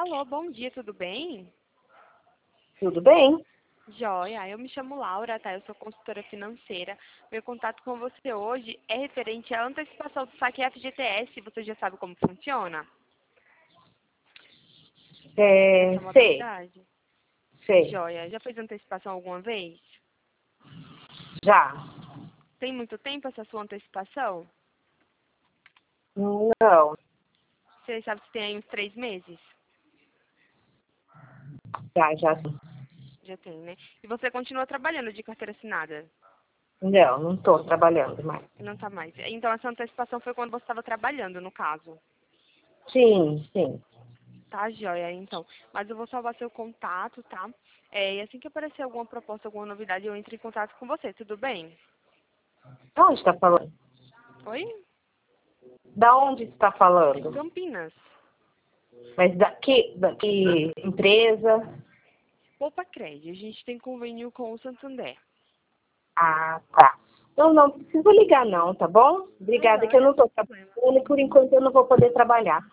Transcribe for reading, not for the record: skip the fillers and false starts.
Alô, bom dia, tudo bem? Tudo bem? Joia, eu me chamo Laura, tá? Eu sou consultora financeira. Meu contato com você hoje é referente à antecipação do saque FGTS. Você já sabe como funciona essa Sei, modalidade? sei. Joia, já fez antecipação alguma vez? Já. Tem muito tempo essa sua antecipação? Não, Você sabe se tem aí uns 3 meses? já. Já tem, né? E você continua trabalhando de carteira assinada? Não estou trabalhando mais. Não tá mais. Então essa antecipação foi quando você estava trabalhando, no caso. Sim, sim. Tá, joia, então. Mas eu vou salvar seu contato, tá? E assim que aparecer alguma proposta, alguma novidade, eu entro em contato com você, tudo bem? Da onde está falando? Oi? Da onde está falando? Campinas. Mas daqui empresa? Poupa Crédito. A gente tem convênio com o Santander. Ah, tá. Não precisa ligar não, tá bom? Tá, Obrigada, que eu joia, não estou sem problema. trabalhando e por enquanto eu não vou poder trabalhar.